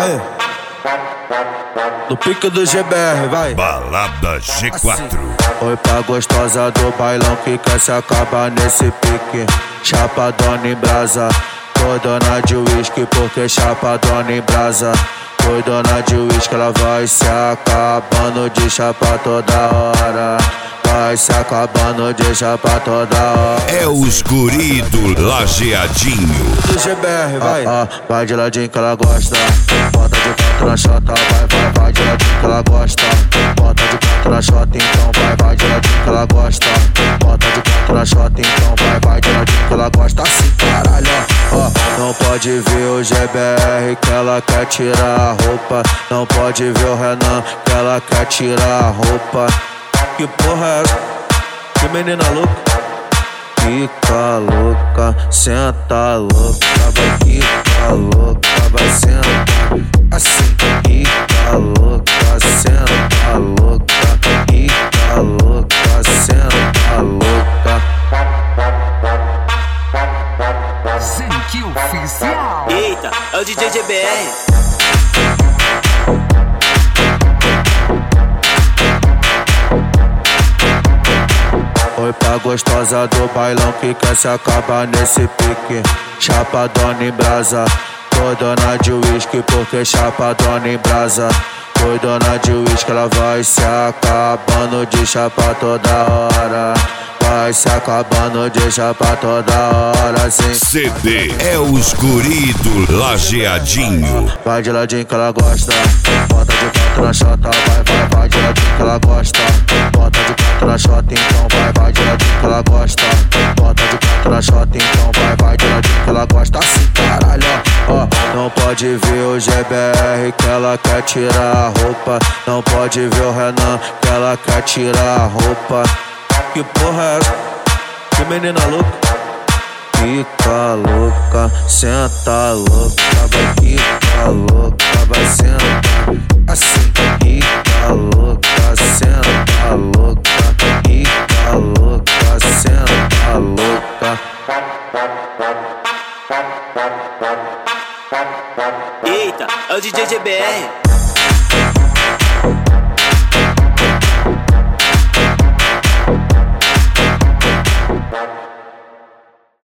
Aí. No pique do GBR, vai. Balada G4. Assim. Oi pra gostosa do bailão que quer se acabar nesse pique. Chapadona em brasa, foi dona de uísque porque chapadona em brasa. Foi dona de uísque, ela vai se acabando de chapa toda hora. Vai se acabando de chapa toda hora. É os guri do Lajeadinho. Do GBR, vai. Vai de ladinho que ela gosta. Bota de canto na chota, vai de ladinho que ela gosta. Bota de canto na chota, então vai de ladinho que ela gosta. Bota de canto na chota, então vai de ladinho que ela gosta. Assim, caralho, ó. Não pode ver o GBR que ela quer tirar a roupa. Não pode ver o Renan que ela quer tirar a roupa. Que porra é essa? Que menina louca. Fica louca, senta louca, vai ficar louca, vai sentar. Assim, fica louca, senta louca, fica louca, senta louca. Zenque Oficial. Eita, é o DJ GBR. Oi pra gostosa do bailão que quer se acabar nesse pique. Chapadona em brasa, foi dona de uísque porque chapadona em brasa. Foi dona de uísque, ela vai se acabando de chapa toda hora. Vai se acabando de chapa toda hora, sim. CD é os guri do Lajeadinho. Vai de ladinho que ela gosta. Bota de canto na chota, vai de ladinho que ela gosta. Bota de canto na chota, então vai de ladinho que ela gosta. Bota de canto na chota, então vai de ladinho que ela gosta. Assim, caralho, ó. Não pode ver o GBR que ela quer tirar a roupa. Não pode ver o Renan que ela quer tirar a roupa. Que porra é essa? Que menina louca. Fica louca, senta louca, vai ficar louca, vai sentar. Assim, fica louca, senta louca, fica louca, senta louca. Eita, é o DJ GBR.